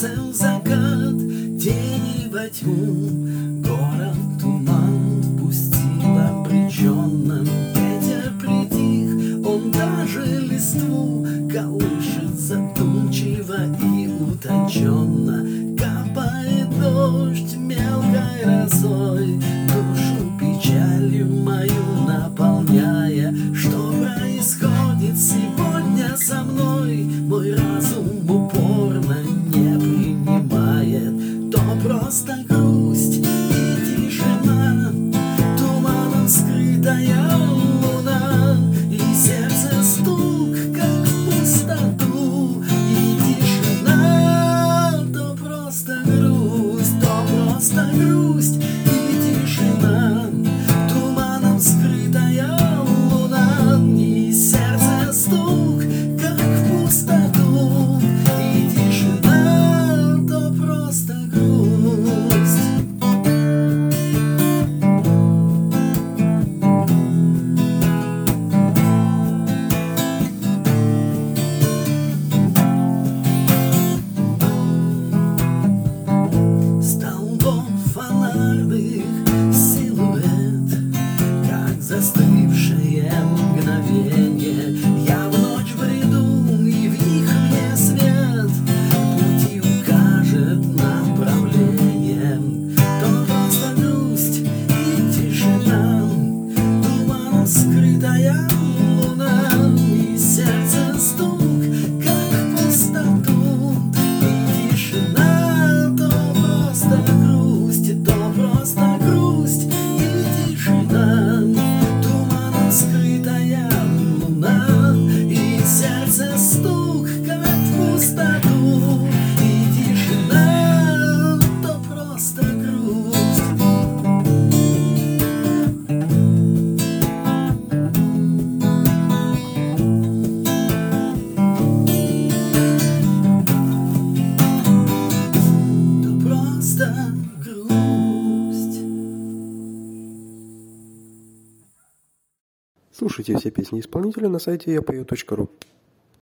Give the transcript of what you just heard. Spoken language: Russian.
солнце в закат, тени во тьму, город туман впустил обреченным. Ветер притих, он даже листву колышет задумчиво и утонченно. Капает дождь мелкой росой, душу печалью мою наполняя. Что происходит сегодня со мной? Мой разум упорно не принимает. То просто грусть и тишина, туманом скрытая луна, и сердце стук, как в пустоту, и тишина. То просто грусть, то просто грусть и тишина, туманом скрытая луна, и сердце стук, как в пустоту, и тишина. То просто грусть. Столбов фонарных силуэт, как застывшее мгновение. Я в ночь бреду, и в них мне свет пути укажет направление. То просто грусть и тишина, туманом скрытая луна, и сердце стук, как в пустоту, и тишина. То просто грусть, то просто грусть и тишина, туманом скрытая луна, и сердце стук, как в пустоту, и тишина. То просто грусть. То просто грусть. Слушайте все песни исполнителя на сайте yapою.ru.